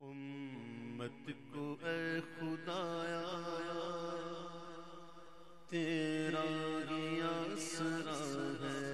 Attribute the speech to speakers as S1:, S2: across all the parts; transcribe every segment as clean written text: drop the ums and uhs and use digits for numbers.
S1: امت کو اے خدایا تیرا ہی آسرا ہے،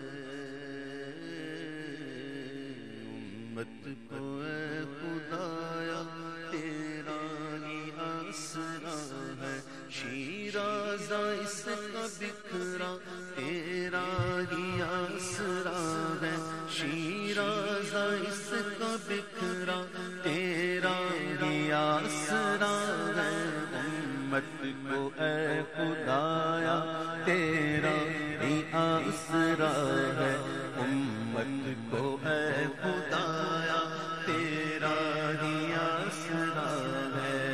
S1: امت کو اے خدایا تیرا ہی آسرا ہے، شیرازہ اس کا بکھرا تیرا ہی آسرا ہے، شیرازہ اس کا بکھرا تیرا ہی آسرا ہے، امت کو اے خدایا تیرا ہی آسرا ہے، امت کو اے خدایا تیرا ہی آسرا ہے،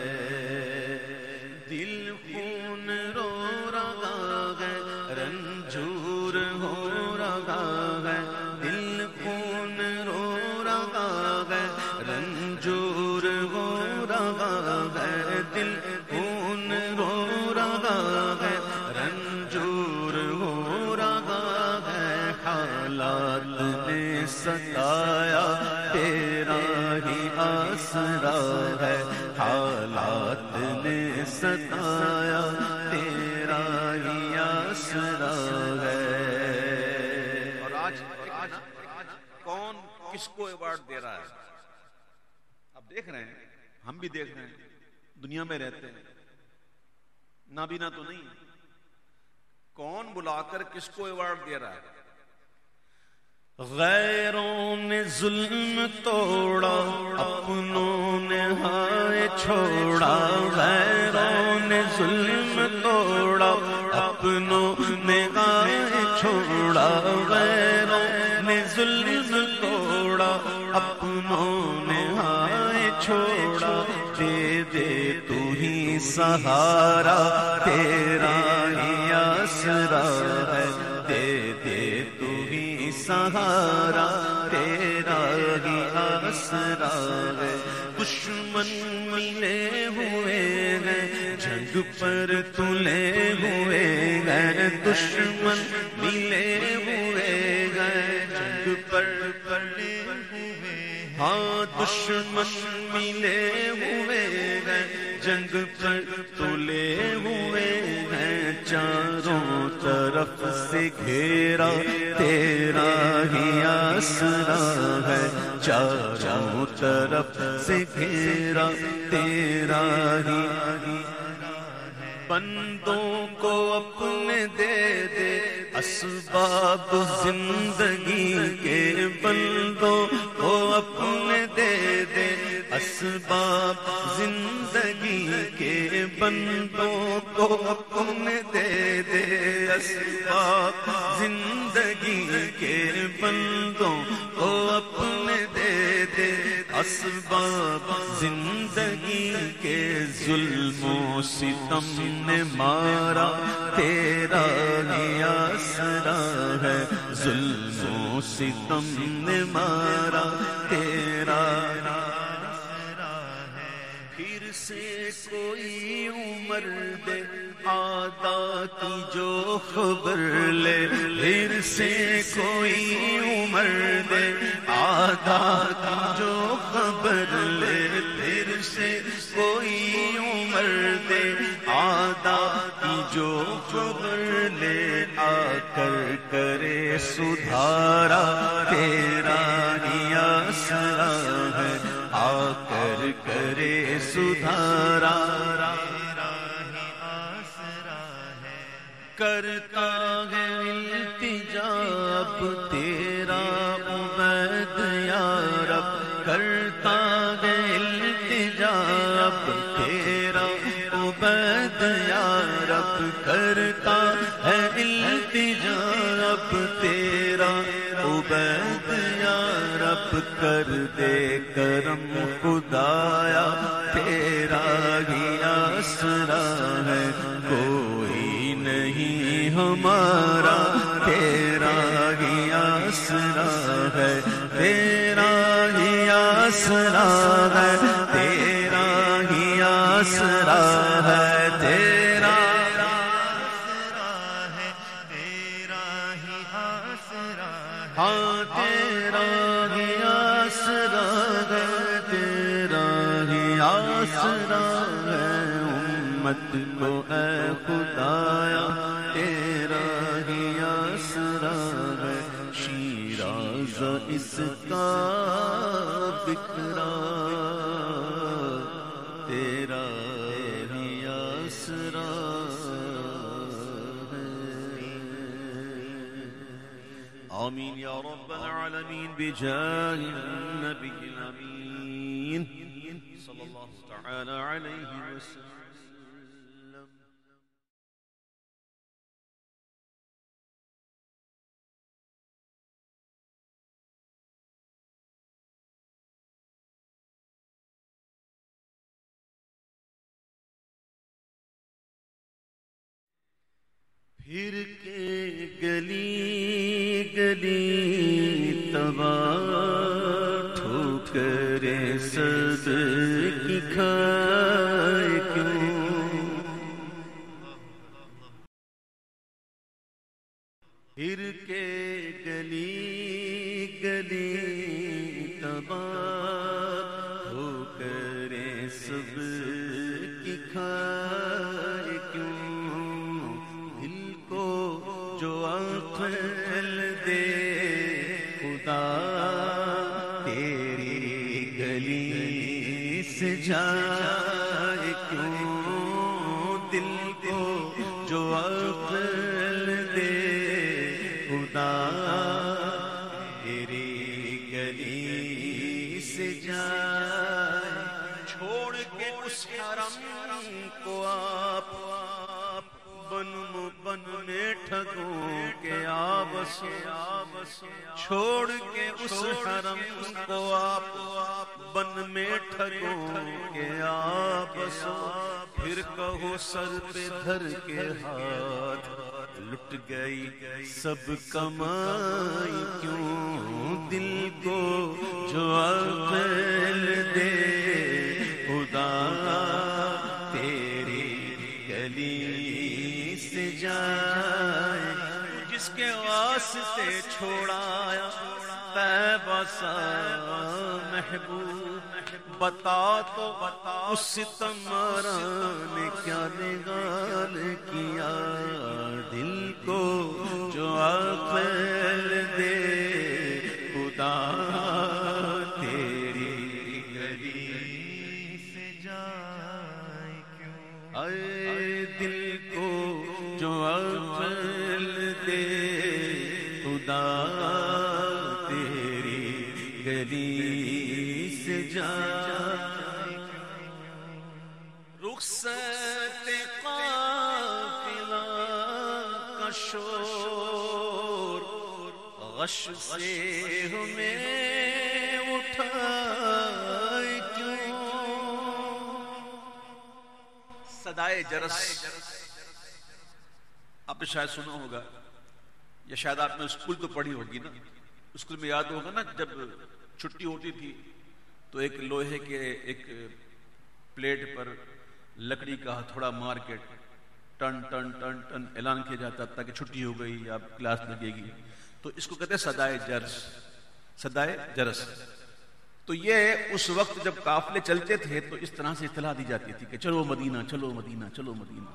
S1: دل خون رو رہا ہے رنجور ہو رہا ہے، دل خون رو رہا ہے رنجور ہو رہا ہے، دل خون رو رہا ہے رنجور ہو رہا ہے، حالات نے ستایا تیرا ہی آسرا ہے، حالات نے ستایا تیرا ہی آسرا ہے۔
S2: اور آج کون کس کو ایوارڈ دے رہا ہے؟ آپ دیکھ رہے ہیں، ہم بھی دیکھ رہے ہیں، دنیا میں رہتے ہیں، نابینا تو نہیں، کون بلا کر کس کو ایوارڈ دے رہا ہے؟
S1: غیروں نے ظلم توڑا اپنوں نے ہائے چھوڑا، غیروں نے ظلم توڑا اپنوں نے ہائے چھوڑا، غیروں نے ظلم توڑا اپنوں نے ہائے چھوڑا، دے دے تو ہی سہارا تیرا ہی آسرا ہے، دے دے تو ہی سہارا تیرا ہی آسرا ہے، دشمن ملے ہوئے ہیں جنگ پر تلے ہوئے ہیں، دشمن ملے ہوئے ہیں جنگ پر تلے ہوئے، ہاں دشمن ملے ہوئے ہیں جنگ پر تلے ہوئے ہیں، چاروں طرف سے گھیرا تیرا ہی آسرا ہے، چاروں طرف سے گھیرا تیرا ہی، بندوں کو اپنے دے دے اسباب زندگی کے، بندوں کو اپنے دے دے اسباب زندگی کے، بندوں کو اپنے دے دے اسباب زندگی کے، بندوں کو اپنے دے دے اسباب زندگی کے، ظلم و ستم نے مارا تیرا ہی آسرا ہے، ظلم و ستم نے مارا تیرا آسرا ہے، پھر سے کوئی عمر دے آدھا کی جو خبر لے، پھر سے کوئی عمر دے آدھا کی جو خبر لے، پھر سے کوئی عمر دے آدھا کی جو خبر لے، آ کر کرے سدھارا تیرا ہی آسرا ہے، آ کر کرے سدھارا تیرا ہی آسرا ہے، کرتا ہے التجا اب تیرا عبید یا رب، کرتا ہے التجا اب تیرا عبید یا رب، کرتا ہے التجا اب تیرا عبید یا رب، کر دے کرم خدایا تیرا ہی آسرا ہے، کوئی نہیں ہمارا تیرا ہی آسرا ہے، تیرا ہی آسرا ہے، تیرا ہی آسرا ہے، تیرا آسرا ہے، تیرا ہی آسرا ہے، ہاں تیرا ہی آسرا ہے، تیرا ہی امت کو اے خدایا تیرا ہی آسرا ہے، شیراز اس کا بکھرا تیرا ہی آسرا ہے۔ آمین یا رب العالمین بجاہ النبی الامین صلی اللہ تعالی علیہ وسلم۔ پھر کے گلی گلی تباہ ٹھوکریں سب کی کھائے کیوں، پھر کے گلی گلی تباہ ٹھوکریں سب کی کھائے کیوں، جو عقل دے خدا تیری گلی سے جائے کیوں، دل کو جو عقل دے خدا تیری گلی سے جائے، چھوڑ کے اس حرم کو آپ بن میں ٹھگوں کے آبس، چھوڑ کے اس حرم کو آپ بن میں ٹھگوں کے آبس، پھر کہو سر پہ دھر کے ہاتھ لٹ گئی سب کمائی کیوں، دل کو جو عقل دے خدا تیری گلی سے جائے، جس کے واسطے چھوڑایا طیبہ سا محبوب، بتا تو اس ستمارا نے کیا نگال کیا، دل کو جو عقل دے خدا تیری گلی سے جائے کیوں، اے دل کو جو عقل دے خدا تیری گلی سے جائے، رخصت قافلہ کا شور غش سے ہمیں اٹھائے کیوں، صدائے جرس آپ نے شاید سنا ہوگا، یا شاید آپ نے اسکول تو پڑھی ہوگی نا، اسکول میں یاد ہوگا نا، جب چھٹی ہوتی تھی تو ایک لوہے کے ایک پلیٹ پر لکڑی کا ہتھوڑا مار کے ٹن ٹن ٹن ٹن اعلان کیا جاتا تھا کہ چھٹی ہو گئی، اب کلاس لگے گی، تو اس کو کہتے ہیں صدائے جرس، صدائے جرس۔ تو یہ اس وقت جب قافلے چلتے تھے تو اس طرح سے اطلاع دی جاتی تھی کہ چلو مدینہ، چلو مدینہ، چلو مدینہ۔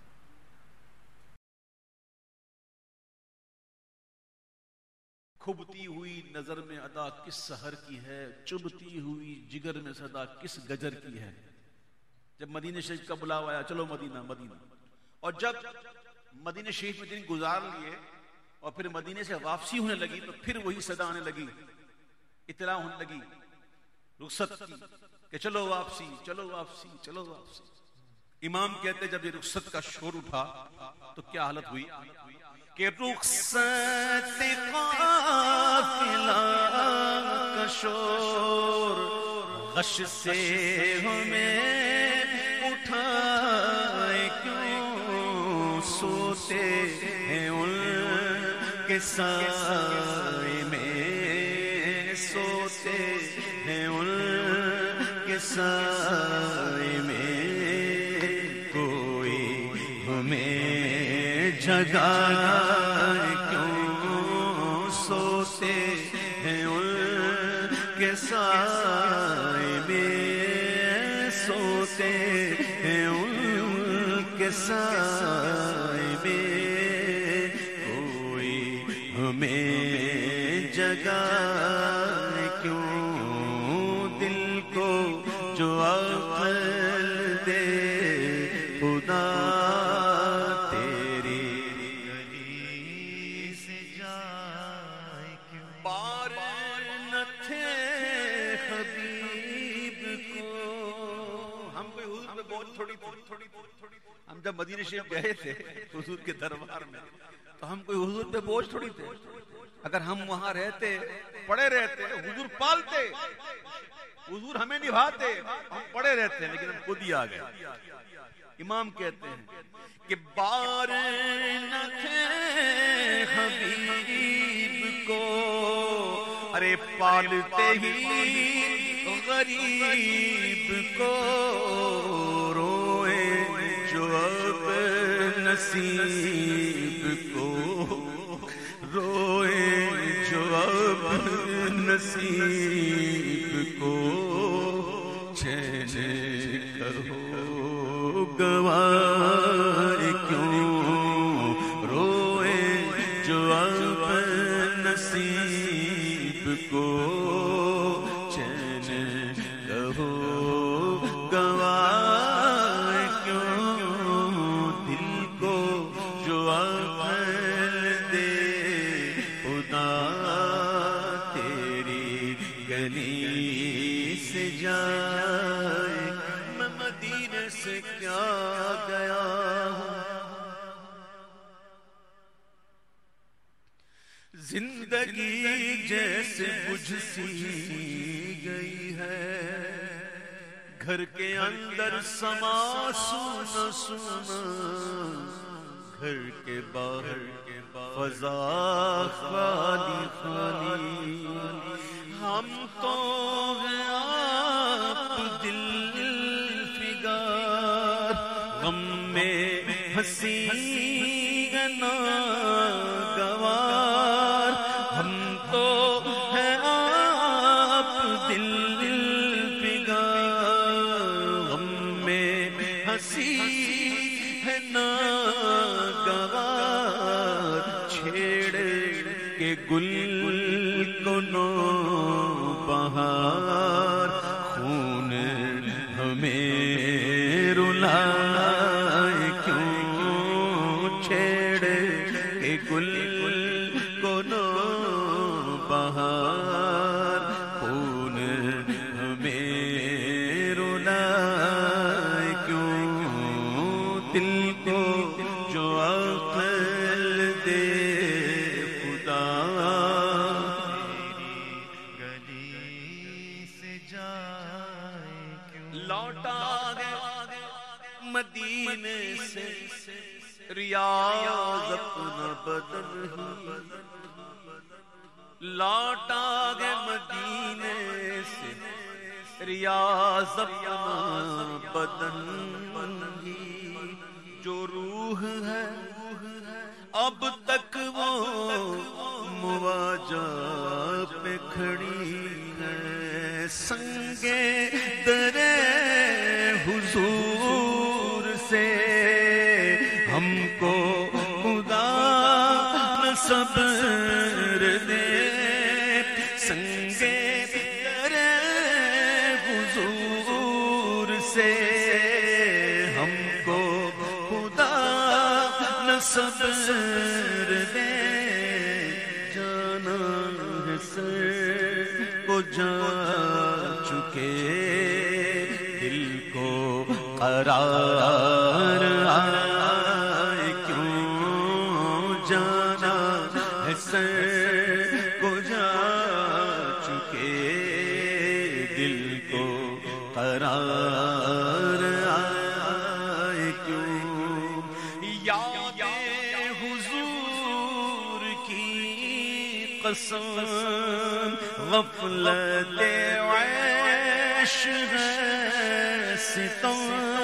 S1: کھبتی ہوئی نظر میں ادا کس سحر کی ہے، چبھتی ہوئی جگر میں صدا کس گجر کی ہے، جب مدینہ شریف کا بلاوا آیا چلو مدینہ مدینہ، اور جب مدینہ شریف میں دن گزار لیے اور پھر مدینے سے واپسی ہونے لگی تو پھر وہی صدا آنے لگی، اطلاع ہونے لگی رخصت کی کہ چلو واپسی، چلو واپسی، چلو واپسی۔ امام کہتے جب یہ رخصت کا شور اٹھا تو کیا حالت ہوئی کہ رخصت قافلہ کا شور غش سے ہمیں اٹھائے کیوں، سوتے ہیں ان کے سائے میں، سوتے ہیں ان کے سائے میں، کوئی ہمیں جگائے کیوں، سوتے ہیں ان کے سائے میں، سوتے ہیں ان
S3: سائے میں کوئی ہمیں جگائے کیوں، دل کو جو عقل دے خدا تیری گلی سے جائے کیوں، پار نہ تھے حبیب کو.
S1: ہم کوئی حضور پہ بوجھ تھوڑی ہم جب مدینہ شریف گئے تھے حضور کے دربار میں تو ہم کوئی حضور پہ بوجھ تھوڑی تھے. اگر ہم وہاں رہتے پڑے رہتے حضور پالتے، حضور ہمیں نبھاتے، ہم پڑے رہتے لیکن ہم خود ہی آ گئے. امام کہتے ہیں کہ بار نہ تھے حبیب کو، ارے پالتے ہی غریب کو، روئے جو اب نصیب کو، روئے جو اب نصیب کو، چین کرو گواہ کیوں، روئے جو اب نصیب کو، چین کہو گواہ کیوں، دل کو جو عقل دے خدا تیری گلی سے جائے. میں مدینے سے کیا گیا ہوں، زندگی جیسے بجھ سی گئی ہے، گھر کے اندر سما سونا سونا، گھر کے باہر فضا خالی خالی. ہم تو ہیں آپ دل فگار، غم میں ہنسی ناگوار، ہم تو ہیں آپ دل فگار، غم میں ہنسی ہے ناگوار، چھیڑ کے گل کو نو بہار، خون ہمیں رلائے کیوں، چھیڑ کے گل کو نو بہار، خون ہمیں رلائے کیوں، دل کو جو عقل دے خدا تیری گلی سے جائے کیوں. لوٹا گیا مدینے سے ریاض اپنا بدن ہی، لوٹا گیا مدینے سے ریاض اپنا بدن ہی، جو روح ہے اب تک وہ مواجہ پہ کھڑی ہے، سنگے درے حضور سے ہم کو خدا نہ صبر دے، سنگے درے حضور سے ہم کو خدا نہ صبر دے، جانا ہے سر کو جا چکے، دل کو قرار آئے کیوں، جانا ہے سر کو جا چکے، دل کو قرار آئے کیوں، یاد حضور کی قسم غفلت عیش ہے ستم،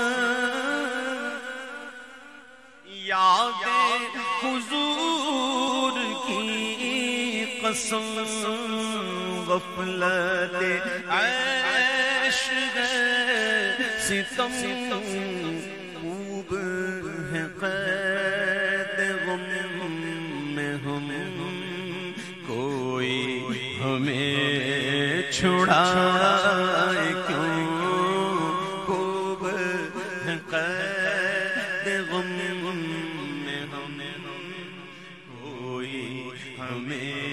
S1: یاد حضور کی قسم غفلت عیش ہے ستم، خوب
S2: چھڑائے کیوں خوب قید غم میں ہم کوئی ہمیں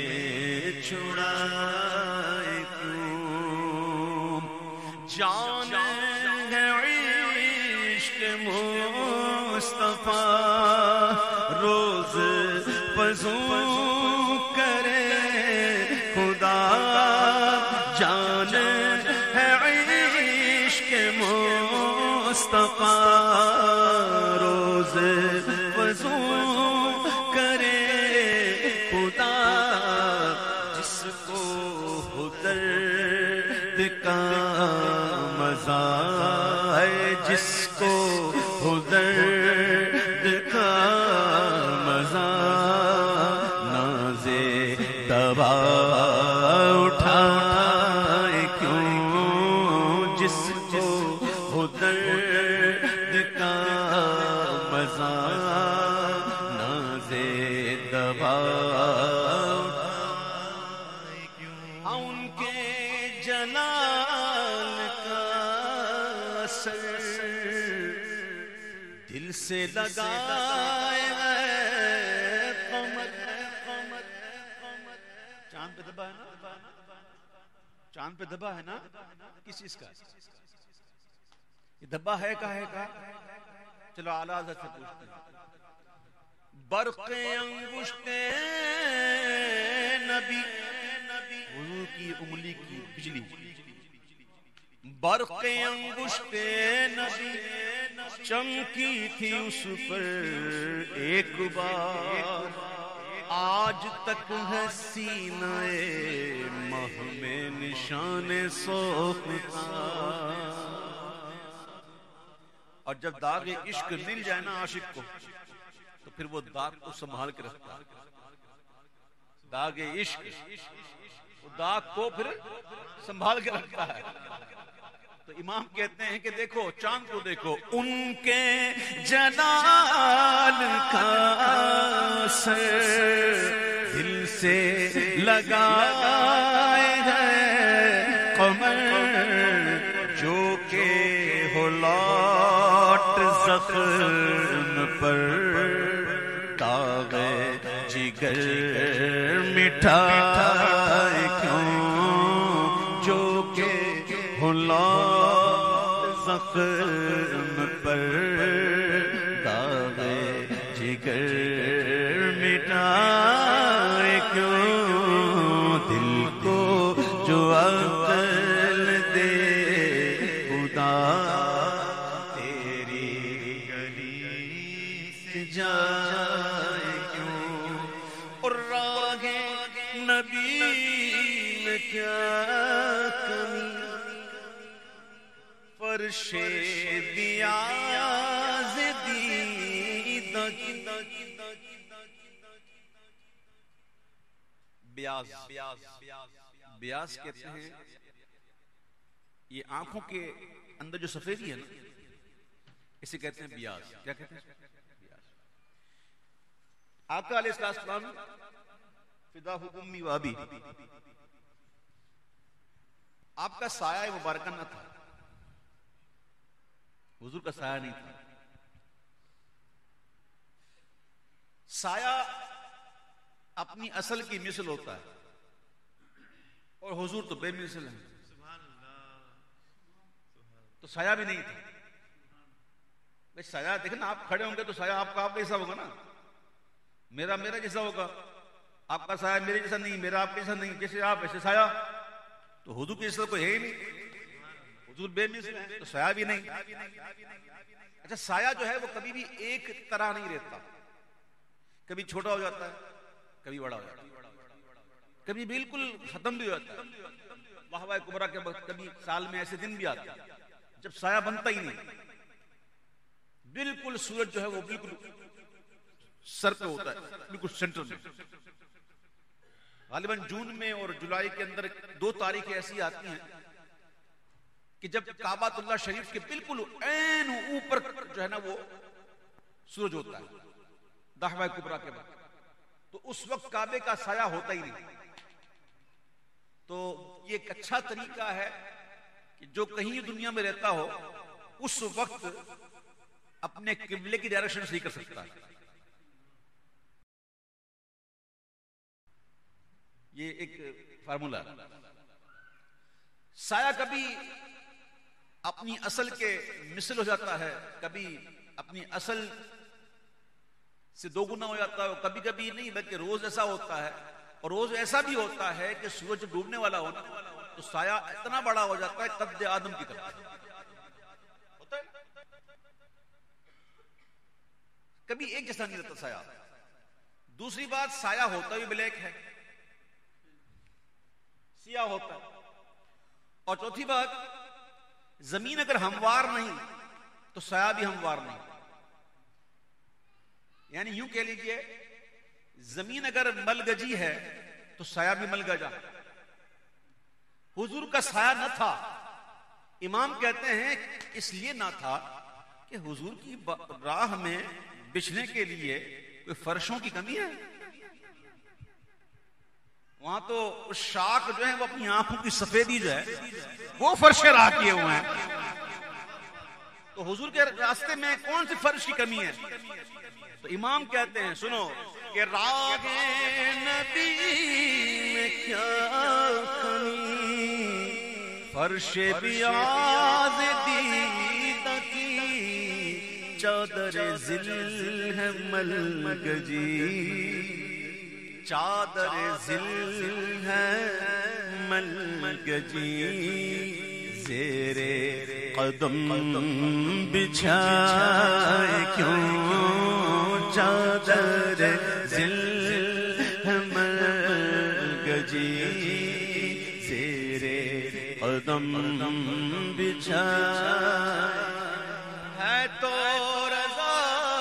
S2: چھڑائے کیوں جان ہے عشق مصطفیٰ روز فزوں کرے خدا جان ہے عشق مصطفیٰ روز فزوں کرے خدا جس کو ہو درد کا مزہ ہے جس کو ہو درد کا مزہ نازے دوا اٹھائے کیوں جس کو ہو درد کا مزہ نازے دوا اٹھائے کیوں ان کے جلال کا اثر دل سے لگائے چاند پہ دبا ہے نا چاند پہ دبا ہے نا کس چیز کا یہ دبا ہے کا چلو اعلیٰ حضرت سے پوچھتے ہیں برق انگشت نبی حضور کی انگلی کی بجلی برق انگشت نبی چمکی تھی اس پر ایک بار آج تک ہے سینہ مہ میں نشان سوختہ اور جب داغ عشق مل جائے نا عاشق کو تو پھر وہ داغ کو سنبھال کے رکھتا ہے داغ عشق وہ داغ کو پھر سنبھال کے رکھتا ہے تو امام کہتے ہیں کہ دیکھو چاند کو دیکھو ان کے جلال کا اثر دل سے لگائے ہے قمر جو کہ ہو لاٹ زخم پر داغ جگر مٹھائے کیوں جو کہ ہو لاٹ زخم پر داغ جگر مٹائے کیوں دل کو جو عقل دے خدا تیری گلی سے جائے کیوں اور راہ نبی میں کیا کمی فرش بیاض دیدک بیاض کہتے ہیں یہ آنکھوں کے اندر جو سفیدی ہے نا اسے کہتے ہیں بیاض کیا کہتے ہیں آقا علیہ السلام فداہ امی و ابی آپ کا سایہ مبارکہ نہ تھا حضور کا سایہ نہیں تھا سایہ اپنی اصل کی مثل ہوتا ہے اور حضور تو بے مثل ہے تو سایہ بھی نہیں تھا بھائی سایہ دیکھیں نا آپ کھڑے ہوں گے تو سایہ آپ کا آپ جیسا ہوگا نا میرا جیسا ہوگا آپ کا سایہ میرے جیسا نہیں میرا آپ جیسا نہیں جیسے آپ ایسے سایہ تو حضور کی جیسا کوئی ہے ہی نہیں حضور بے مثل ہے تو سایہ بھی نہیں اچھا سایہ جو ہے وہ کبھی بھی ایک طرح نہیں رہتا کبھی چھوٹا ہو جاتا ہے کبھی بڑا ہو جاتا ہے کبھی بالکل ختم بھی ہو جاتا ہے واہ کبرا کے وقت کبھی سال میں ایسے دن بھی آتے ہیں جب سایہ بنتا ہی نہیں بالکل سورج جو ہے وہ بالکل سر پہ ہوتا ہے بالکل سینٹر میں غالباً جون میں اور جولائی کے اندر 2 تاریخیں ایسی آتی ہیں کہ جب کعبۃ اللہ شریف کے بالکل عین اوپر جو ہے نا وہ سورج ہوتا ہے دحوہ کبریٰ کے بعد تو اس وقت کعبے کا سایہ ہوتا ہی نہیں تو
S1: یہ ایک اچھا طریقہ ہے کہ جو کہیں دنیا میں رہتا ہو اس وقت اپنے قبلے کی ڈائریکشن صحیح کر سکتا ہے. یہ ایک فارمولا. سایہ کبھی اپنی اصل کے مثل ہو جاتا ہے, کبھی اپنی اصل سے دو گنا ہو جاتا ہے, کبھی کبھی نہیں بلکہ روز ایسا ہوتا ہے. اور روز ایسا بھی ہوتا ہے کہ سورج جب ڈوبنے والا ہونا تو سایہ اتنا بڑا ہو جاتا ہے قد آدم کی طرح ہوتا ہے. کبھی ایک جیسا نہیں رہتا سایہ. دوسری بات, سایہ ہوتا بھی بلیک ہے, سیاہ ہوتا ہے. اور چوتھی بات, زمین اگر ہموار نہیں تو سایہ بھی ہموار نہیں. یعنی یوں کہہ لیجئے, زمین اگر ملگجی ہے تو سایہ بھی ملگجا. حضور کا سایہ نہ تھا. امام کہتے ہیں اس لیے نہ تھا کہ حضور کی راہ میں بچھنے کے لیے کوئی فرشوں کی کمی ہے. وہاں تو اس شاخ جو ہے وہ اپنی آنکھوں کی سفیدی جو ہے وہ فرش راہ کیے ہوئے ہیں. تو حضور کے راستے میں کون سی فرش کی کمی ہے؟ تو امام کہتے ہیں سنو کہ راہ نبی میں کیا کمی, فرش بیاض دیدہ کی چادر ذل ہے ملگجی, چادر ذل ہے ملگجی, زیرے قدم بچھائے کیوں چادر ذل ہے ملگجی, زیرے قدم بچھائے ہے تو رضا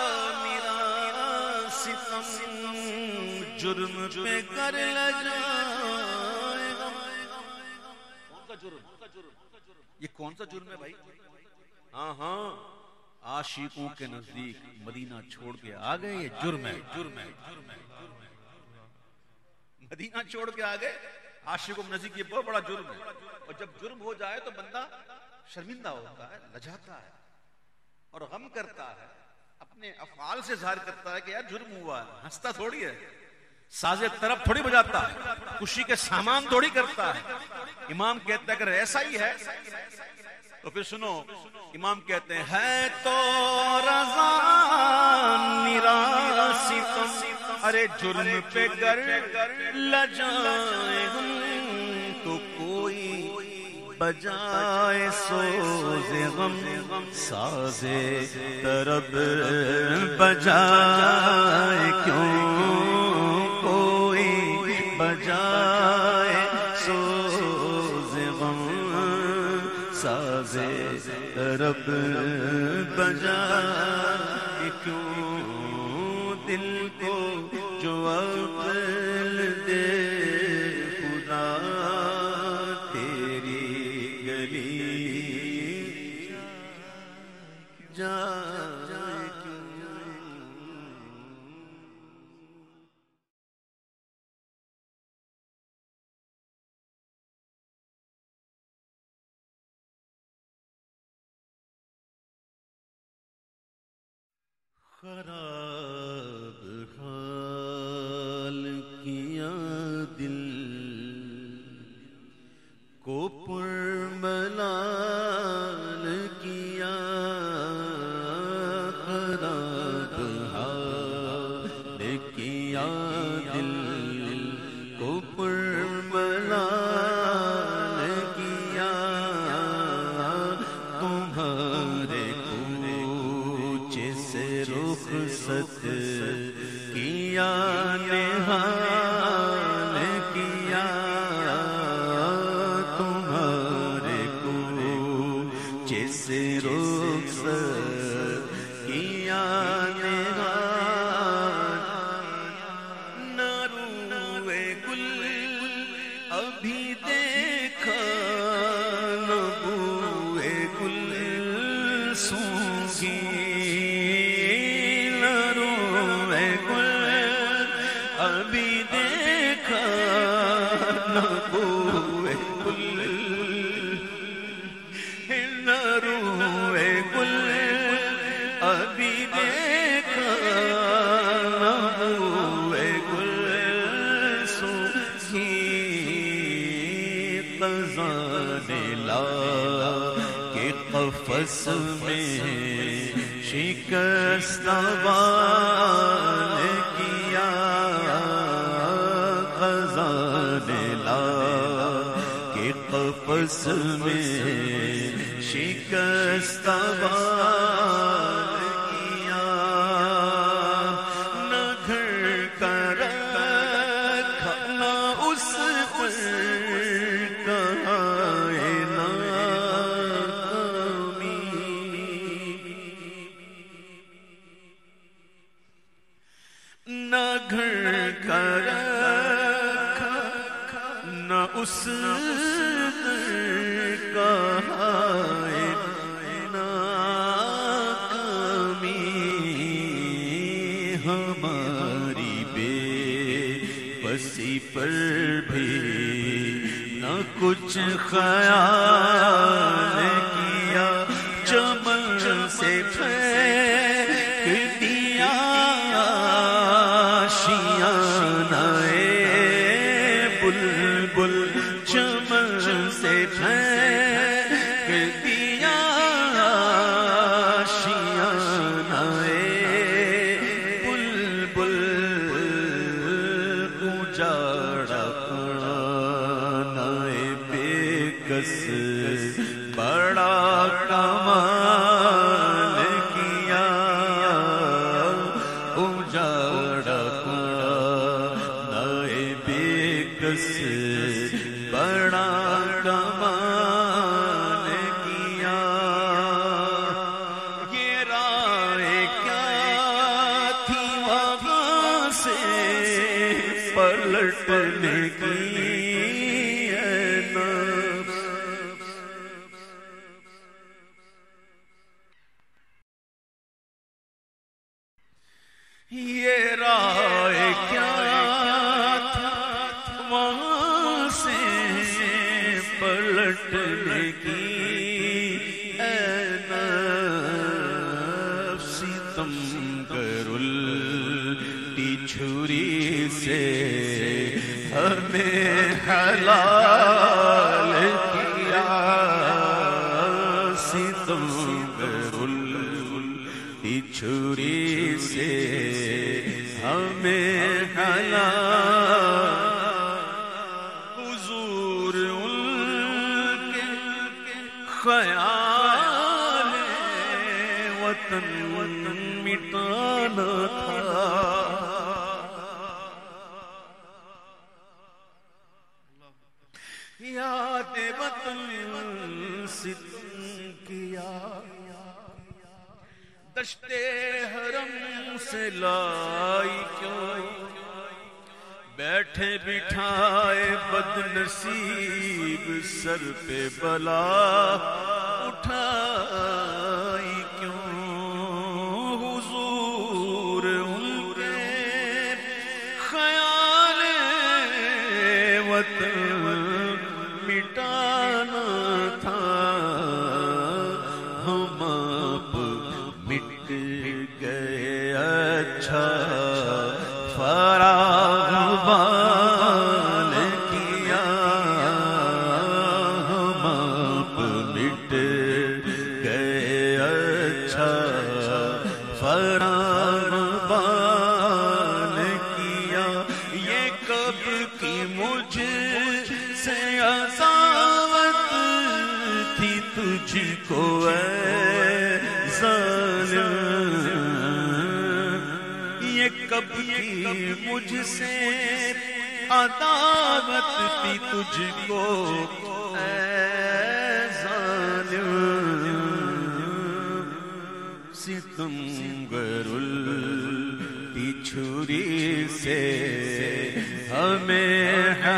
S1: میرا ستم جرم پہ کر لجائے گا. کون سا جرم؟ یہ کون سا جرم ہے بھائی؟ ہاں عاشقوں کے نزدیک مدینہ چھوڑ کے آ گئے, یہ جرم ہے. مدینہ چھوڑ کے آ گئے, عاشقوں کے نزدیک یہ بہت بڑا جرم ہے. اور جب جرم ہو جائے تو بندہ شرمندہ ہوتا ہے, لجاتا ہے اور غم کرتا ہے, اپنے افعال سے ظاہر کرتا ہے کہ یار جرم ہوا ہے. ہنستا تھوڑی ہے, سازے طرب تھوڑی بجاتا ہے, خوشی کے سامان تھوڑی کرتا ہے. امام کہتا ہے اگر ایسا ہی ہے تو پھر سنو, امام کہتے ہیں ہے تو رضا میرا ستم, ارے جرم پہ گر لجائے ہم تو کوئی بجائے سوز غم, سازے طرب بجائے کیوں کوئی بجائے سوز غم, سازے طرب بجائے کیوں دل کو جو عقل دے خدا تیری گلی جائے کیوں. خراب حال کیا دل کو پرملال کیا, خراب حال کیا دل کو پرملال کیا, تمہارے کوچے سے رخصت کیا نہال کیا, تمہارے کوچے سے رخصت کیا نہال, نہ روئے گل ابھی دیکھا, نہ بوئے گل سونگی, ابھی دیکھا نہ بوئے گل
S3: خزانے لا کے قفس میں شکست وال کیا، خزانے لا کے قفس میں شکست وال کیا، نہ گھر کا رکھا نہ اس پر کہائے ناکامی، نہ گھر کا رکھا نہ اس پر کہائے ناکامی، ہماری بے بسی پر بھی نہ کچھ خیال کیا، چمن سے پھینک دیا آشیانہ بلبل، چمن سے پھینک دیا آشیانہ بلبل، اجاڑا بڑا کمال کیا، اجاڑا نئے بے کس بڑا کمال کیا، یہ رائے کیا تھی وہاں سے پلٹنے کی، یہ رائے کیا تھا وہاں سے پلٹنے کی، اے نفسی تم گر الٹی چھری سے ہمیں حلال کیا، ستم گر الٹی چھری سے ہمیں حلال، حضور ان کے خیال وطن مٹانا تھا، یاد وطن ستم کیا، دشتے حرم سے لائی کیوں، بیٹھے بٹھائے بد نصیب سر پہ بلا اٹھائی کیوں، حضور ان کے خیال وطن مٹانا تھا، ہم اب مٹ گئے اچھا فراغ بال کیا، ہم اب مٹ گئے اچھا فراغ بال کیا، یہ کب کی مجھ سے عداوت تھی تجھ کو اے یہ کب کی مجھ سے عداوت تھی تجھ کو اے ظالم، ستم گر الٹی چھری سے ہمیں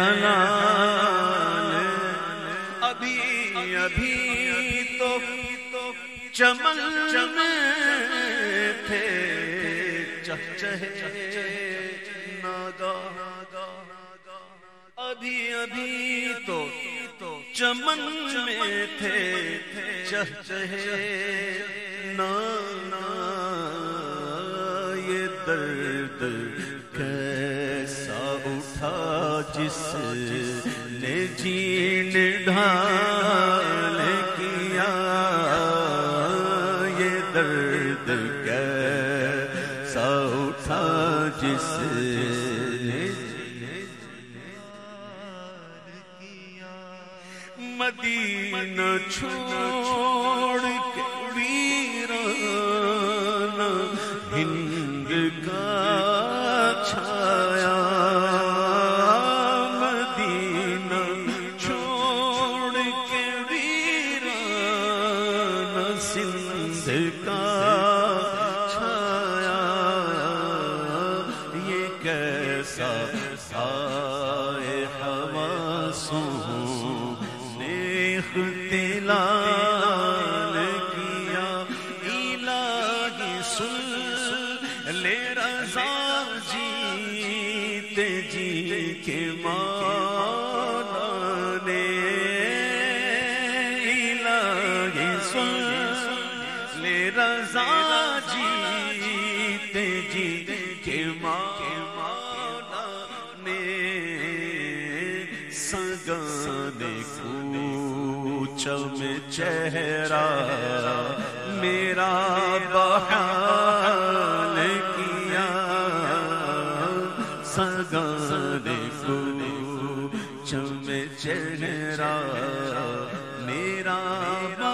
S3: حلال، ابھی ابھی تو چمن میں تھے چہچہے ناگا، ابھی ابھی تو چمن میں تھے چہچہے ناگا، یہ درد کیسا اٹھا جس نے جین ڈھال کیا، یہ درد کیسا اٹھا جس نے مدینہ چھوڑ کے ویران ہند کا چھایا، مدینہ چھوڑ کے ویران سندھ کا چھایا، یہ کیسا آئے حواسوں اختلال کیا، الہی سن لے رضا جیتے جی کے مولا نے، الہی سن لے رضا جیتے جی کے مولا نے، سگان میں چہرہ میرا بحال کیا، سگان کوچ میں چہرہ میرا